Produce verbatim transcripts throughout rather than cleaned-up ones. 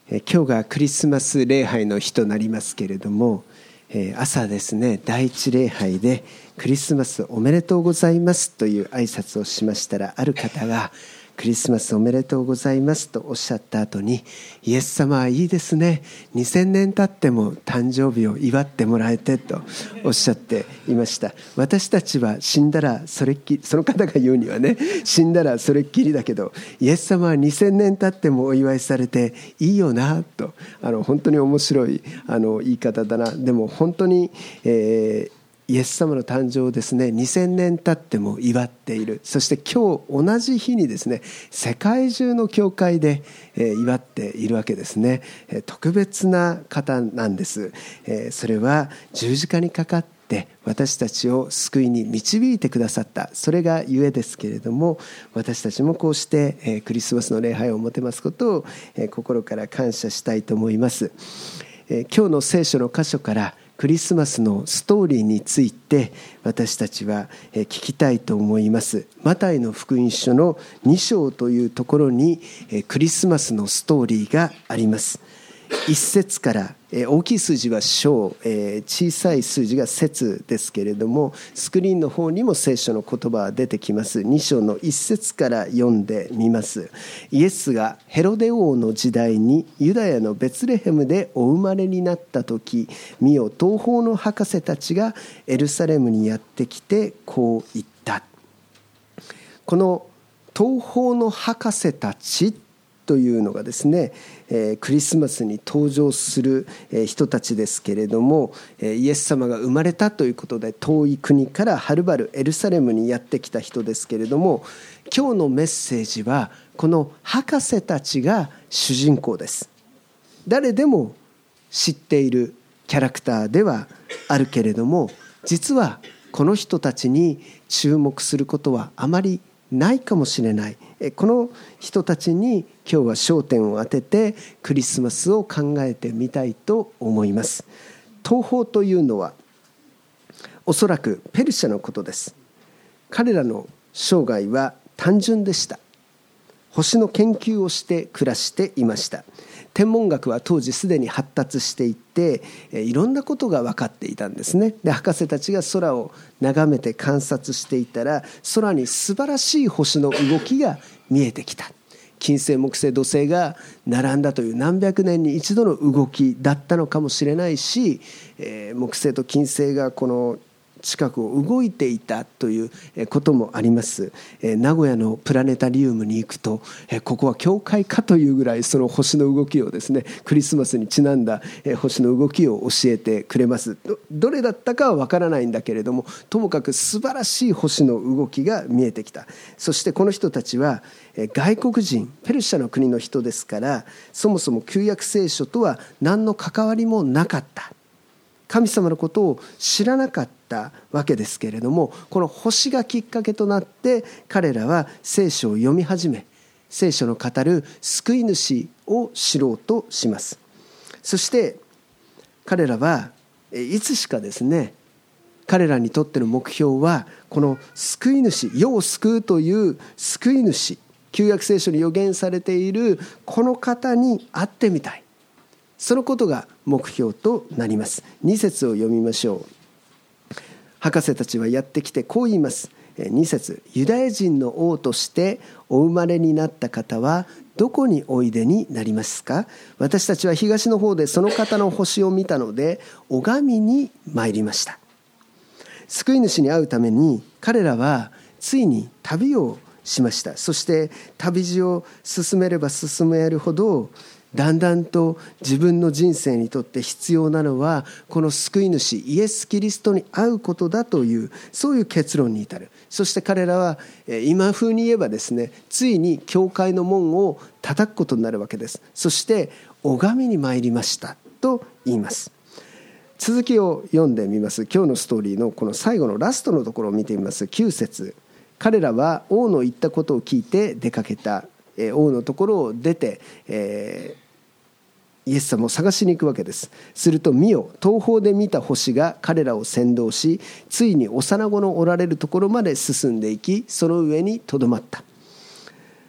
今日がクリスマス礼拝の日となりますけれども、朝ですね、第一礼拝でクリスマスおめでとうございますという挨拶をしましたら、ある方がクリスマスおめでとうございますとおっしゃった後に、イエス様はいいですね、にせんねん経っても誕生日を祝ってもらえてとおっしゃっていました。私たちは死んだらそれっきり、その方が言うにはね、死んだらそれっきりだけど、イエス様はにせんねん経ってもお祝いされていいよなと、あの本当に面白いあの言い方だな。でも本当に、えーイエス様の誕生をですね、にせんねん経っても祝っている。そして今日同じ日にですね、世界中の教会で祝っているわけですね。特別な方なんです。それは十字架にかかって私たちを救いに導いてくださった、それがゆえですけれども、私たちもこうしてクリスマスの礼拝をもてますことを心から感謝したいと思います。今日の聖書の箇所からクリスマスのストーリーについて私たちは聞きたいと思います。マタイの福音書のに章というところにクリスマスのストーリーがあります。一節から大きい数字は章、小さい数字が節ですけれども、スクリーンの方にも聖書の言葉が出てきます。に章の一節から読んでみます。イエスがヘロデ王の時代にユダヤのベツレヘムでお生まれになった時、見よ、東方の博士たちがエルサレムにやってきてこう言った。この東方の博士たちというのがですね、クリスマスに登場する人たちですけれども、イエス様が生まれたということで遠い国からはるばるエルサレムにやってきた人ですけれども、今日のメッセージはこの博士たちが主人公です。誰でも知っているキャラクターではあるけれども、実はこの人たちに注目することはあまりないかもしれない。この人たちに今日は焦点を当ててクリスマスを考えてみたいと思います。東方というのはおそらくペルシャのことです。彼らの生涯は単純でした。星の研究をして暮らしていました。天文学は当時すでに発達していて、いろんなことが分かっていたんですね。で、博士たちが空を眺めて観察していたら、空に素晴らしい星の動きが見えてきた。金星、木星、土星が並んだという何百年に一度の動きだったのかもしれないし、木星と金星がこの近くを動いていたということもあります。名古屋のプラネタリウムに行くと、ここは教会かというぐらいその星の動きをですね、クリスマスにちなんだ星の動きを教えてくれます。 ど, どれだったかはわからないんだけれども、ともかく素晴らしい星の動きが見えてきた。そしてこの人たちは外国人、ペルシャの国の人ですから、そもそも旧約聖書とは何の関わりもなかった。神様のことを知らなかったわけですけれども、この星がきっかけとなって彼らは聖書を読み始め、聖書の語る救い主を知ろうとします。そして彼らはいつしかですね、彼らにとっての目標はこの救い主、世を救うという救い主、旧約聖書に予言されているこの方に会ってみたい、そのことが目標となります。に節を読みましょう。博士たちはやってきてこう言います。に節、ユダヤ人の王としてお生まれになった方はどこにおいでになりますか。私たちは東の方でその方の星を見たので拝みに参りました。救い主に会うために彼らはついに旅をしました。そして旅路を進めれば進めるほど、だんだんと自分の人生にとって必要なのはこの救い主イエス・キリストに会うことだという、そういう結論に至る。そして彼らは今風に言えばですね、ついに教会の門を叩くことになるわけです。そして拝みに参りましたと言います。続きを読んでみます。今日のストーリーのこの最後のラストのところを見てみます。きゅう節、彼らは王の言ったことを聞いて出かけた。王のところを出て、えーイエス様を探しに行くわけです。すると見よ、東方で見た星が彼らを先導し、ついに幼子のおられるところまで進んでいき、その上にとどまった。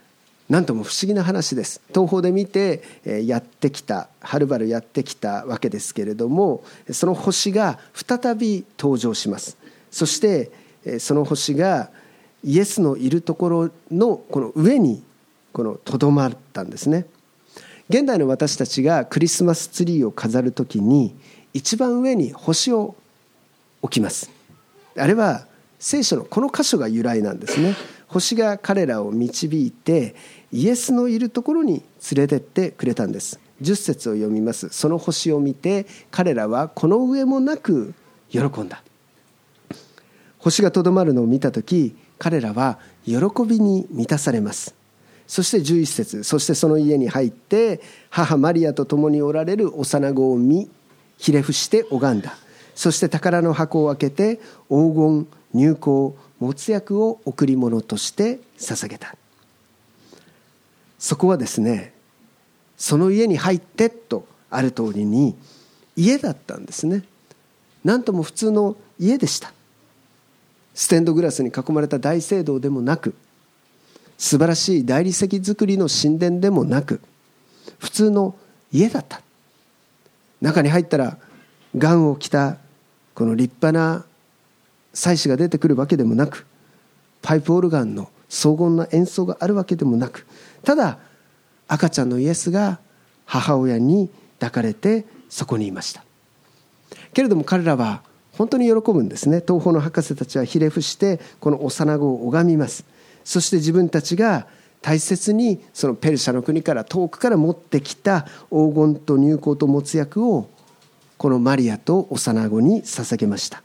なんとも不思議な話です。東方で見てやってきた、はるばるやってきたわけですけれども、その星が再び登場します。そしてその星がイエスのいるところのこの上にこのとどまったんですね。現代の私たちがクリスマスツリーを飾るときに一番上に星を置きます。あれは聖書のこの箇所が由来なんですね。星が彼らを導いてイエスのいるところに連れてってくれたんです。じゅっ節を読みます。その星を見て彼らはこの上もなく喜んだ。星がとどまるのを見たとき、彼らは喜びに満たされます。そしてじゅういっ節、そしてその家に入って母マリアと共におられる幼子を見、ひれ伏して拝んだ。そして宝の箱を開けて黄金、乳香、没薬を贈り物として捧げた。そこはですね、その家に入ってとある通りに家だったんですね。なんとも普通の家でした。ステンドグラスに囲まれた大聖堂でもなく、素晴らしい大理石造りの神殿でもなく、普通の家だった。中に入ったら雁を着たこの立派な祭司が出てくるわけでもなく、パイプオルガンの荘厳な演奏があるわけでもなく、ただ赤ちゃんのイエスが母親に抱かれてそこにいました。けれども彼らは本当に喜ぶんですね。東方の博士たちはひれ伏してこの幼子を拝みます。そして自分たちが大切にそのペルシャの国から遠くから持ってきた黄金と乳香と没薬をこのマリアと幼子に捧げました。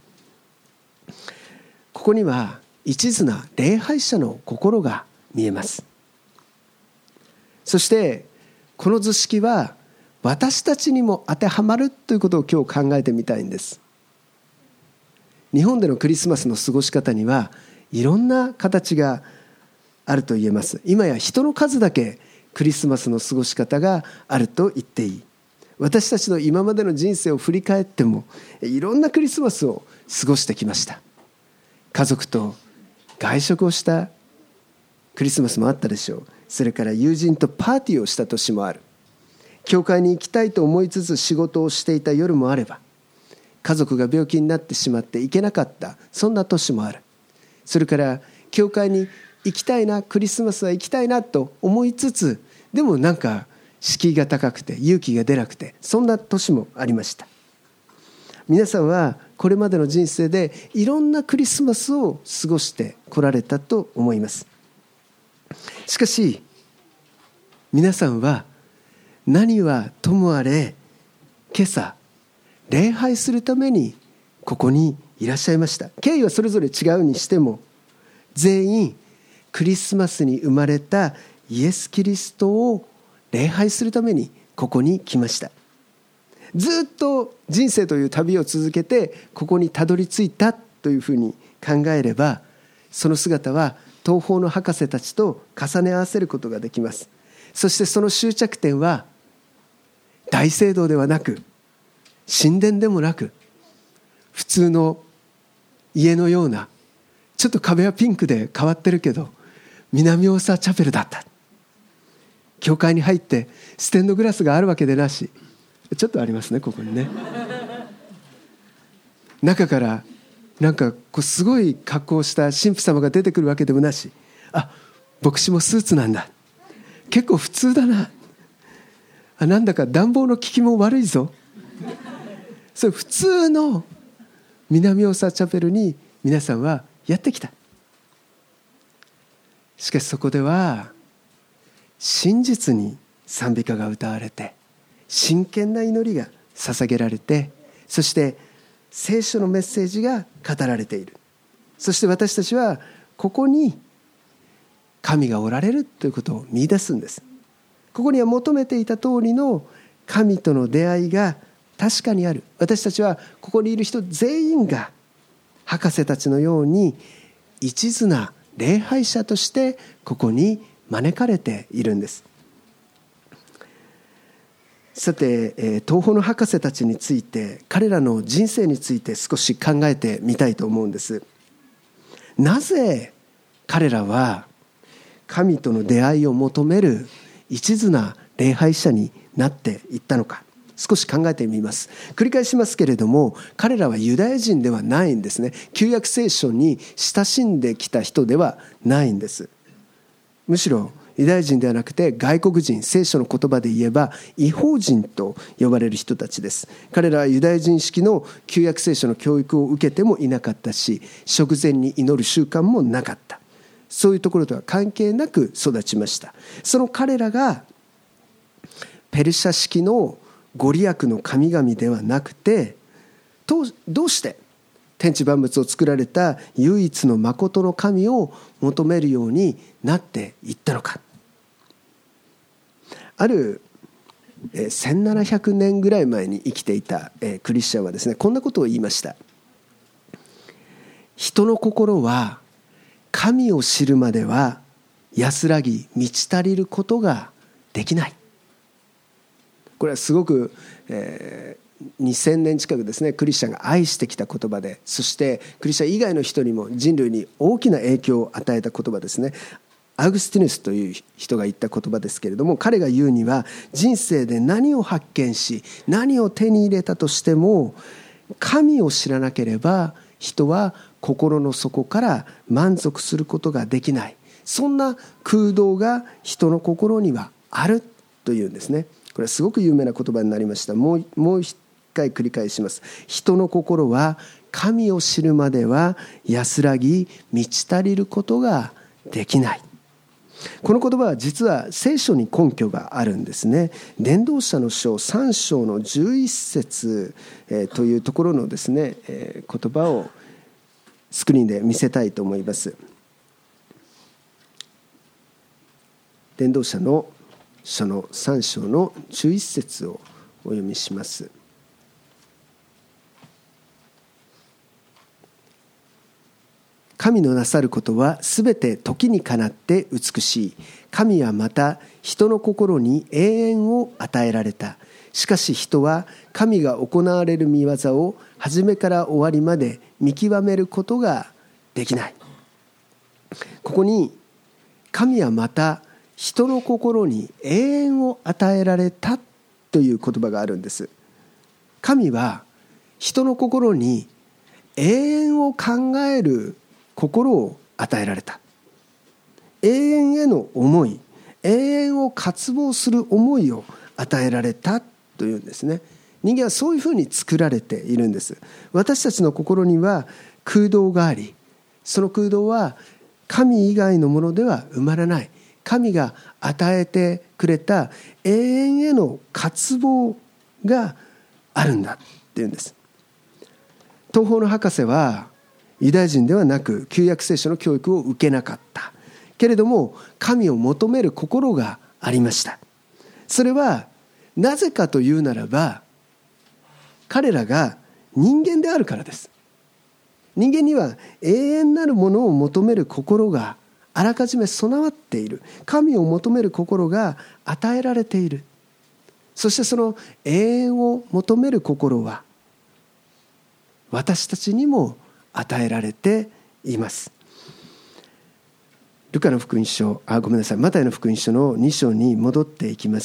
ここには一途な礼拝者の心が見えます。そしてこの図式は私たちにも当てはまるということを今日考えてみたいんです。日本でのクリスマスの過ごし方にはいろんな形があると言えます。今や人の数だけクリスマスの過ごし方があると言っていい。私たちの今までの人生を振り返ってもいろんなクリスマスを過ごしてきました。家族と外食をしたクリスマスもあったでしょう。それから友人とパーティーをした年もある。教会に行きたいと思いつつ仕事をしていた夜もあれば、家族が病気になってしまって行けなかったそんな年もある。それから教会に行きたいな、クリスマスは行きたいなと思いつつ、でもなんか敷居が高くて勇気が出なくて、そんな年もありました。皆さんはこれまでの人生でいろんなクリスマスを過ごしてこられたと思います。しかし皆さんは何はともあれ今朝礼拝するためにここにいらっしゃいました。経緯はそれぞれ違うにしても、全員クリスマスに生まれたイエス・キリストを礼拝するためにここに来ました。ずっと人生という旅を続けてここにたどり着いたというふうに考えれば、その姿は東方の博士たちと重ね合わせることができます。そしてその終着点は大聖堂ではなく、神殿でもなく、普通の家のような、ちょっと壁はピンクで変わってるけど南大沢チャペルだった。教会に入ってステンドグラスがあるわけでなし、ちょっとありますねここにね。中からなんかこうすごい格好をした神父様が出てくるわけでもなし、あ、牧師もスーツなんだ、結構普通だな、あ、なんだか暖房の効きも悪いぞ。それ普通の南大沢チャペルに皆さんはやってきた。しかしそこでは真実に賛美歌が歌われて、真剣な祈りが捧げられて、そして聖書のメッセージが語られている。そして私たちはここに神がおられるということを見出すんです。ここには求めていた通りの神との出会いが確かにある。私たちはここにいる人全員が博士たちのように一途な礼拝者としてここに招かれているんです。さて、東方の博士たちについて、彼らの人生について少し考えてみたいと思うんです。なぜ彼らは神との出会いを求める一途な礼拝者になっていったのか、少し考えてみます。繰り返しますけれども、彼らはユダヤ人ではないんですね。旧約聖書に親しんできた人ではないんです。むしろユダヤ人ではなくて外国人、聖書の言葉で言えば異邦人と呼ばれる人たちです。彼らはユダヤ人式の旧約聖書の教育を受けてもいなかったし、食前に祈る習慣もなかった。そういうところとは関係なく育ちました。その彼らがペルシャ式のご利益の神々ではなくて、どうして天地万物を作られた唯一の真の神を求めるようになっていったのか。あるせんななひゃくねんぐらい前に生きていたクリスチャンはですね、こんなことを言いました。人の心は神を知るまでは安らぎ満ち足りることができない。これはすごく、えー、にせんねん近くですね、クリスチャンが愛してきた言葉で、そしてクリスチャン以外の人にも人類に大きな影響を与えた言葉ですね。アグスティヌスという人が言った言葉ですけれども、彼が言うには、人生で何を発見し何を手に入れたとしても、神を知らなければ人は心の底から満足することができない。そんな空洞が人の心にはあるというんですね。これはすごく有名な言葉になりました。もう、もう一回繰り返します。人の心は神を知るまでは安らぎ満ち足りることができない。この言葉は実は聖書に根拠があるんですね。伝道者の書さん章のじゅういっ節、えー、というところのですね、えー、言葉をスクリーンで見せたいと思います。伝道者の書のさん章のじゅういっ節をお読みします。神のなさることはすべて時にかなって美しい。神はまた人の心に永遠を与えられた。しかし人は神が行われる御業を初めから終わりまで見極めることができない。ここに神はまた人の心に永遠を与えられたという言葉があるんです。神は人の心に永遠を考える心を与えられた。永遠への思い、永遠を渇望する思いを与えられたというんですね。人間はそういうふうに作られているんです。私たちの心には空洞があり、その空洞は神以外のものでは埋まらない。神が与えてくれた永遠への渇望があるんだっていうんです。東方の博士はユダヤ人ではなく旧約聖書の教育を受けなかったけれども、神を求める心がありました。それはなぜかというならば、彼らが人間であるからです。人間には永遠なるものを求める心があらかじめ備わっている。神を求める心が与えられている。そしてその永遠を求める心は私たちにも与えられています。ルカの福音書、あ、ごめんなさい、マタイの福音書のに章に戻っていきます。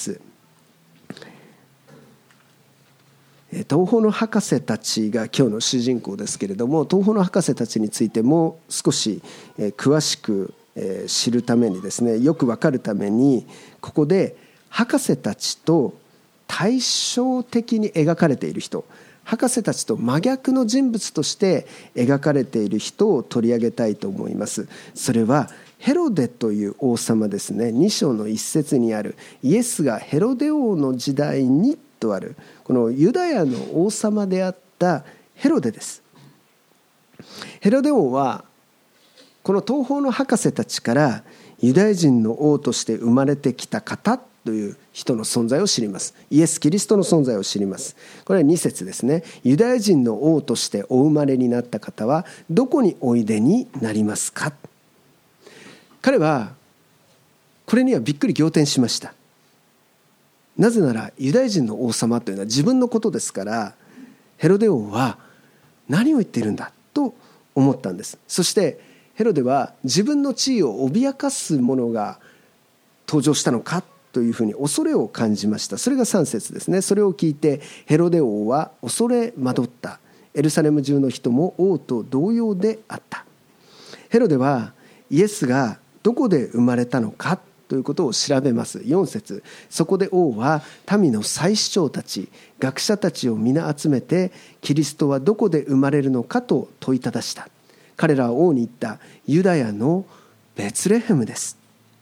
東方の博士たちが今日の主人公ですけれども、東方の博士たちについても少し詳しく知るためにですね、よく分かるために、ここで博士たちと対照的に描かれている人、博士たちと真逆の人物として描かれている人を取り上げたいと思います。それはヘロデという王様ですね。に章の一節にある、イエスがヘロデ王の時代にとある、このユダヤの王様であったヘロデです。ヘロデ王はこの東方の博士たちからユダヤ人の王として生まれてきた方という人の存在を知ります。イエス・キリストの存在を知ります。これはに節ですね。ユダヤ人の王としてお生まれになった方はどこにおいでになりますか。彼はこれにはびっくり仰天しました。なぜならユダヤ人の王様というのは自分のことですから、ヘロデ王は何を言っているんだと思ったんです。そしてヘロデは自分の地位を脅かすものが登場したのかというふうに恐れを感じました。それがさん節ですね。それを聞いてヘロデ王は恐れ惑った。エルサレム中の人も王と同様であった。ヘロデはイエスがどこで生まれたのかということを調べます。よん節、そこで王は民の祭司長たち、学者たちを皆集めて、キリストはどこで生まれるのかと問いただした。彼らは王に言った。ユダヤのベツレヘムです。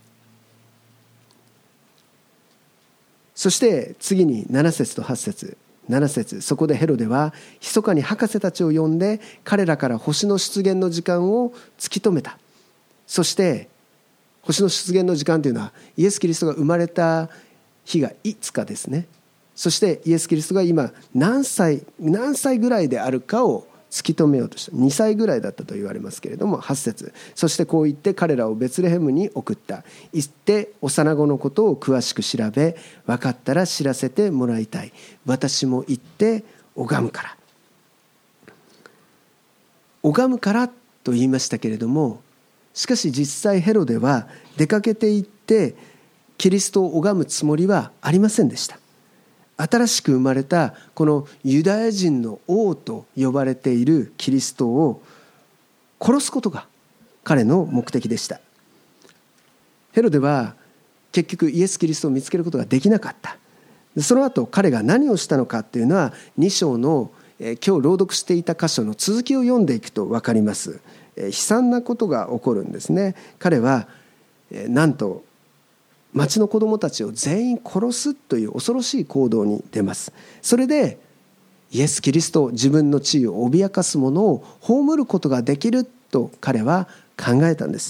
そして次になな節とはち節、なな節、そこでヘロデは密かに博士たちを呼んで、彼らから星の出現の時間を突き止めた。そして星の出現の時間というのはイエス・キリストが生まれた日がいつかですね。そしてイエス・キリストが今何歳何歳ぐらいであるかを突き止めようとした。にさいぐらいだったと言われますけれども、はち節、そしてこう言って彼らをベツレヘムに送った。行って幼子のことを詳しく調べ、分かったら知らせてもらいたい。私も行って拝むから。拝むからと言いましたけれども、しかし実際ヘロデは出かけて行ってキリストを拝むつもりはありませんでした。新しく生まれたこのユダヤ人の王と呼ばれているキリストを殺すことが彼の目的でした。ヘロデは結局イエス・キリストを見つけることができなかった。その後彼が何をしたのかっていうのはに章の今日朗読していた箇所の続きを読んでいくと分かります。悲惨なことが起こるんですね。彼はなんと町の子供たちを全員殺すという恐ろしい行動に出ます。それでイエス・キリスト、自分の地位を脅かす者を葬ることができると彼は考えたんです。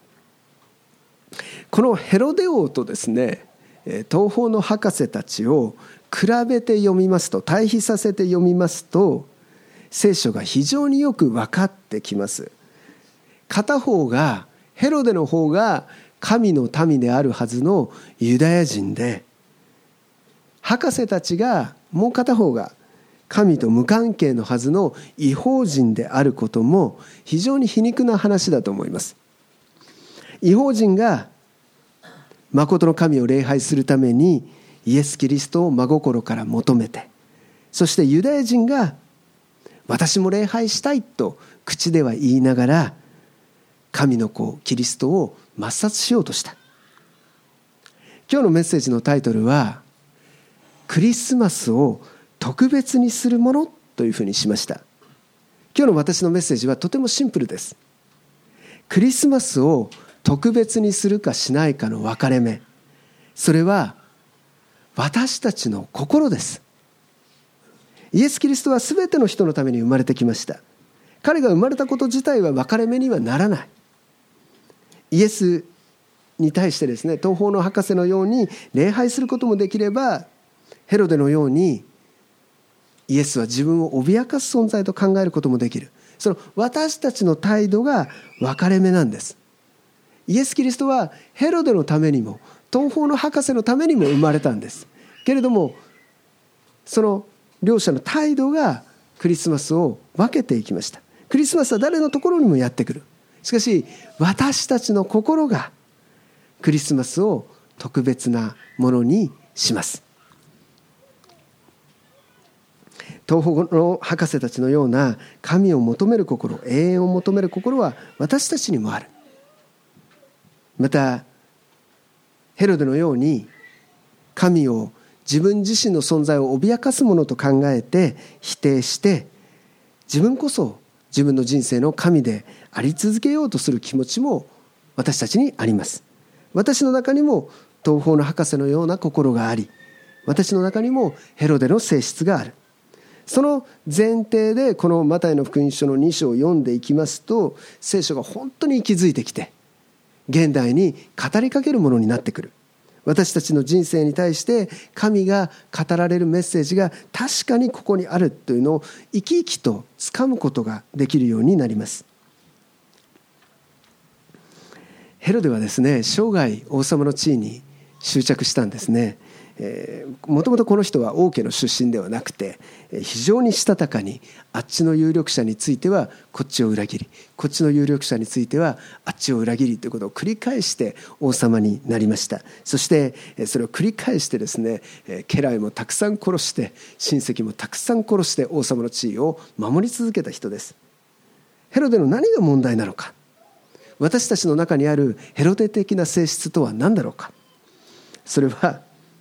このヘロデ王とですね、東方の博士たちを比べて読みますと、対比させて読みますと、聖書が非常によく分かってきます。片方が、ヘロデの方が神の民であるはずのユダヤ人で、博士たちがもう片方が神と無関係のはずの異邦人であることも非常に皮肉な話だと思います。異邦人が真の神を礼拝するためにイエス・キリストを真心から求めて、そしてユダヤ人が私も礼拝したいと口では言いながら神の子キリストを抹殺しようとした。今日のメッセージのタイトルはクリスマスを特別にするものというふうにしました。今日の私のメッセージはとてもシンプルです。クリスマスを特別にするかしないかの分かれ目、それは私たちの心です。イエス・キリストはすべての人のために生まれてきました。彼が生まれたこと自体は分かれ目にはならない。イエスに対してですね、東方の博士のように礼拝することもできれば、ヘロデのようにイエスは自分を脅かす存在と考えることもできる。その私たちの態度が分かれ目なんです。イエス・キリストはヘロデのためにも東方の博士のためにも生まれたんです。けれどもその両者の態度がクリスマスを分けていきました。クリスマスは誰のところにもやってくる。しかし私たちの心がクリスマスを特別なものにします。東方の博士たちのような神を求める心、永遠を求める心は私たちにもある。またヘロデのように神を自分自身の存在を脅かすものと考えて否定して、自分こそ自分の人生の神であり続けようとする気持ちも私たちにあります。私の中にも東方の博士のような心があり、私の中にもヘロデの性質がある。その前提でこのマタイの福音書のに章を読んでいきますと、聖書が本当に息づいてきて現代に語りかけるものになってくる。私たちの人生に対して神が語られるメッセージが確かにここにあるというのを生き生きと掴むことができるようになります。ヘロデはですね、生涯王様の地位に執着したんですね。 もともとこの人は王家の出身ではなくて、非常にしたたかにあっちの有力者についてはこっちを裏切り、こっちの有力者についてはあっちを裏切りということを繰り返して王様になりました。そしてそれを繰り返してですね、家来もたくさん殺して、親戚もたくさん殺して王様の地位を守り続けた人です。ヘロデの何が問題なのか、私たちの中にあるヘロデ的な性質とは何だろうか。それは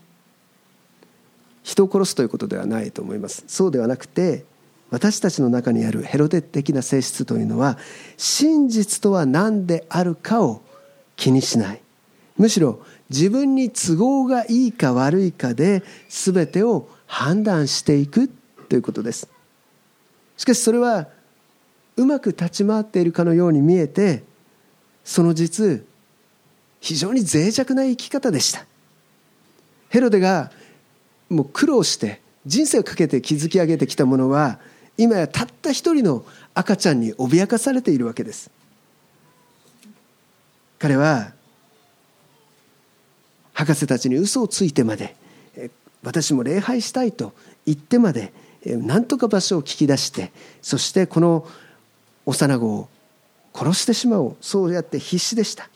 人を殺すということではないと思います。そうではなくて、私たちの中にあるヘロデ的な性質というのは、真実とは何であるかを気にしない、むしろ自分に都合がいいか悪いかで全てを判断していくということです。しかしそれはうまく立ち回っているかのように見えて、その実非常に脆弱な生き方でした。ヘロデがもう苦労して人生をかけて築き上げてきたものは、今やたった一人の赤ちゃんに脅かされているわけです。彼は博士たちに嘘をついてまで、私も礼拝したいと言ってまで、なんとか場所を聞き出して、そしてこの幼子を殺してしまおう、そうやって必死でした。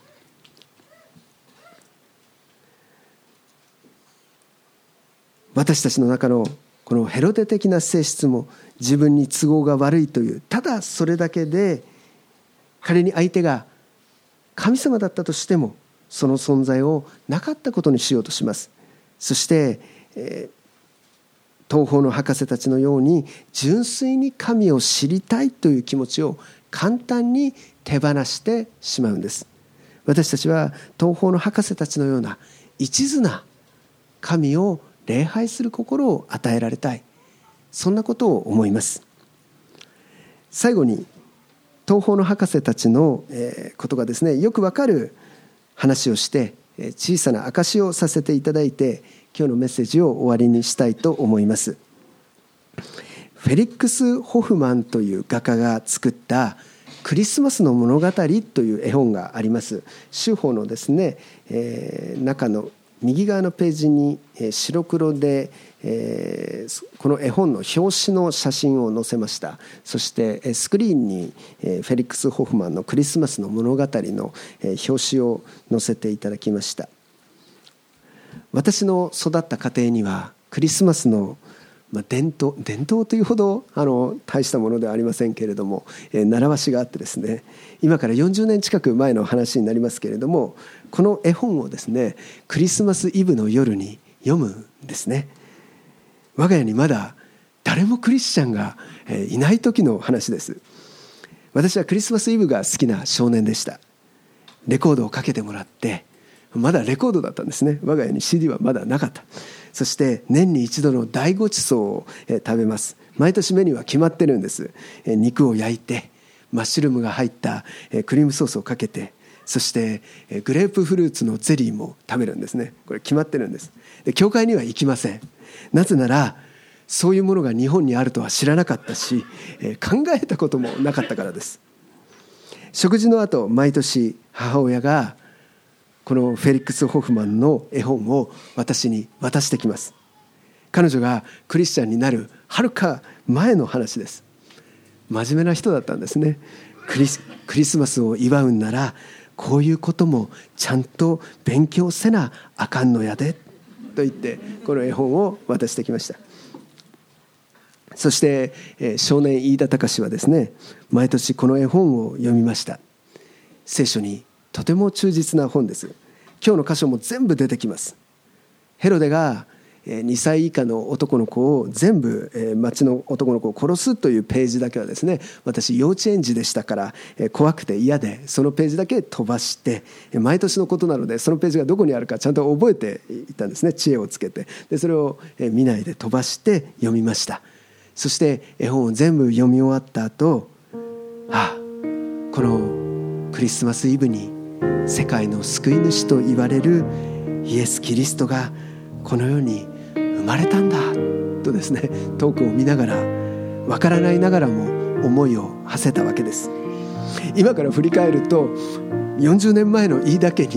私たちの中のこのヘロデ的な性質も、自分に都合が悪いという、ただそれだけで、仮に相手が神様だったとしてもその存在をなかったことにしようとします。そして、えー、東方の博士たちのように純粋に神を知りたいという気持ちを簡単に手放してしまうんです。私たちは東方の博士たちのような一途な神を礼拝する心を与えられたい、そんなことを思います。最後に東方の博士たちのことがですね、よくわかる話をして小さな証しをさせていただいて、今日のメッセージを終わりにしたいと思います。フェリックス・ホフマンという画家が作ったクリスマスの物語という絵本があります。州法のですね、えー、中の右側のページに白黒で、えー、この絵本の表紙の写真を載せました。そしてスクリーンにフェリックス・ホフマンのクリスマスの物語の表紙を載せていただきました。私の育った家庭にはクリスマスのまあ、伝統伝統というほどあの大したものではありませんけれども、えー、習わしがあってですね、今からよんじゅうねん近く前の話になりますけれども、この絵本をですね、クリスマスイブの夜に読むんですね。我が家にまだ誰もクリスチャンがいない時の話です。私はクリスマスイブが好きな少年でした。レコードをかけてもらって、まだレコードだったんですね。我が家に シーディー はまだなかった。そして年に一度の大ごちそうを食べます。毎年メニューは決まってるんです。肉を焼いてマッシュルームが入ったクリームソースをかけて、そしてグレープフルーツのゼリーも食べるんですね。これ決まってるんです。で、教会には行きません。なぜならそういうものが日本にあるとは知らなかったし、考えたこともなかったからです。食事の後、毎年母親がこのフェリックス・ホフマンの絵本を私に渡してきます。彼女がクリスチャンになるはるか前の話です。真面目な人だったんですね。クリス、クリスマスを祝うんならこういうこともちゃんと勉強せなあかんのやでと言ってこの絵本を渡してきました。そして、えー、少年飯田隆はですね、毎年この絵本を読みました。聖書にとても忠実な本です。今日の箇所も全部出てきます。ヘロデがにさい以下の男の子を全部町の男の子を殺すというページだけはですね、私幼稚園児でしたから怖くて嫌で、そのページだけ飛ばして、毎年のことなのでそのページがどこにあるかちゃんと覚えていたんですね。知恵をつけて、でそれを見ないで飛ばして読みました。そして絵本を全部読み終わった後、ああ、このクリスマスイブに世界の救い主と言われるイエス・キリストがこの世に生まれたんだとですね、遠くを見ながら、わからないながらも思いを馳せたわけです。今から振り返るとよんじゅうねんまえの飯田家に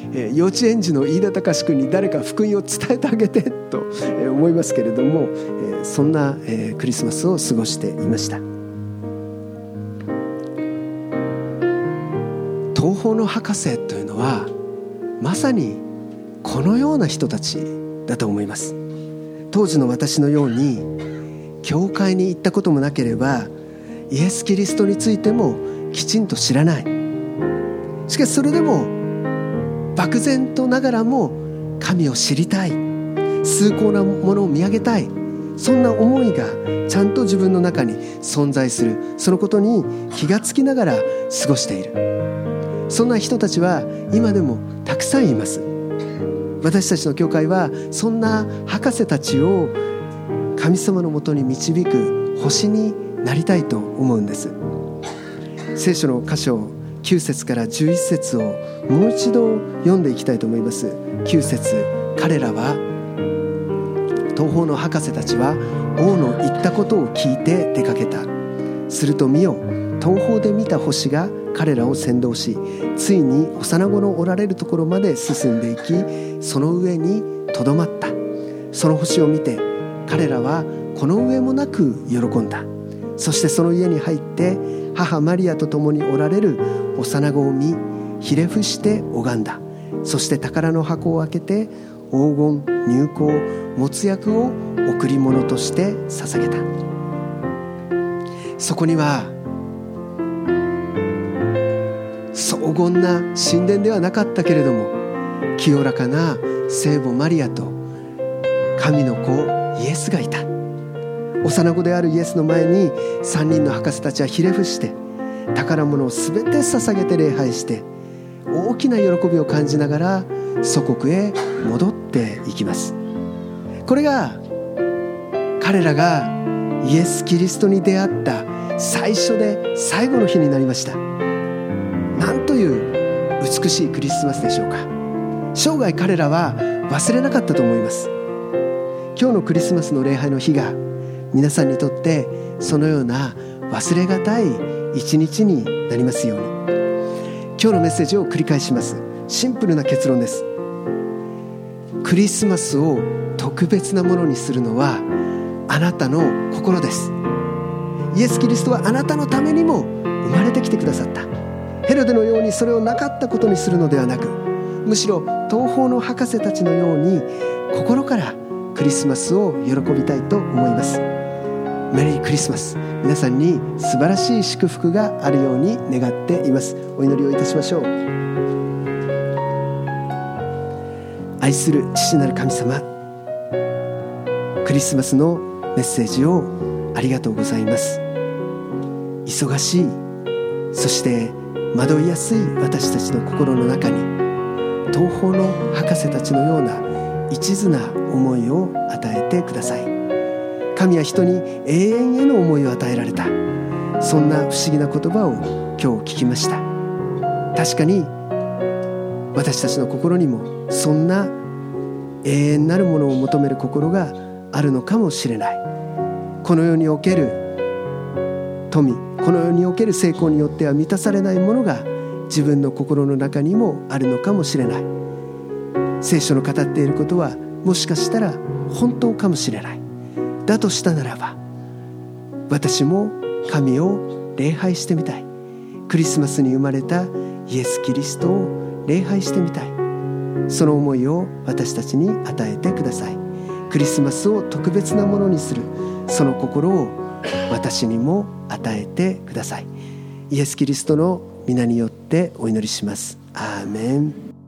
えー、幼稚園児の飯田隆君に誰か福音を伝えてあげてと、えー、思いますけれども、えー、そんな、えー、クリスマスを過ごしていました。東方の博士というのはまさにこのような人たちだと思います。当時の私のように教会に行ったこともなければイエス・キリストについてもきちんと知らない。しかしそれでも漠然とながらも神を知りたい、崇高なものを見上げたい、そんな思いがちゃんと自分の中に存在する、そのことに気がつきながら過ごしている。そんな人たちは今でもたくさんいます。私たちの教会はそんな博士たちを神様のもとに導く星になりたいと思うんです。聖書の箇所きゅう節からじゅういち節をもう一度読んでいきたいと思います。きゅう節、彼らは東方の博士たちは王の言ったことを聞いて出かけた。すると見よ、東方で見た星が彼らを先導し、ついに幼子のおられるところまで進んでいき、その上にとどまった。その星を見て彼らはこの上もなく喜んだ。そしてその家に入って母マリアと共におられる幼子を見、ひれ伏して拝んだ。そして宝の箱を開けて黄金、乳香、没薬を贈り物として捧げた。そこには荘厳な神殿ではなかったけれども、清らかな聖母マリアと神の子イエスがいた。幼子であるイエスの前に三人の博士たちはひれ伏して宝物をすべて捧げて礼拝して、大きな喜びを感じながら祖国へ戻っていきます。これが彼らがイエス・キリストに出会った最初で最後の日になりました。なんという美しいクリスマスでしょうか。生涯彼らは忘れなかったと思います。今日のクリスマスの礼拝の日が皆さんにとってそのような忘れがたい一日になりますように。今日のメッセージを繰り返します。シンプルな結論です。クリスマスを特別なものにするのはあなたの心です。イエス・キリストはあなたのためにも生まれてきてくださった。ヘロデのようにそれをなかったことにするのではなく、むしろ東方の博士たちのように心からクリスマスを喜びたいと思います。メリークリスマス。皆さんに素晴らしい祝福があるように願っています。お祈りをいたしましょう。愛する父なる神様、クリスマスのメッセージをありがとうございます。忙しい、そして惑いやすい私たちの心の中に東方の博士たちのような一途な思いを与えてください。神は人に永遠への思いを与えられた。そんな不思議な言葉を今日聞きました。確かに私たちの心にもそんな永遠なるものを求める心があるのかもしれない。この世における富、この世における成功によっては満たされないものが自分の心の中にもあるのかもしれない。聖書の語っていることはもしかしたら本当かもしれない。だとしたならば私も神を礼拝してみたい。クリスマスに生まれたイエス・キリストを礼拝してみたい。その思いを私たちに与えてください。クリスマスを特別なものにするその心を私にも与えてください。イエス・キリストの皆によってお祈りします。アーメン。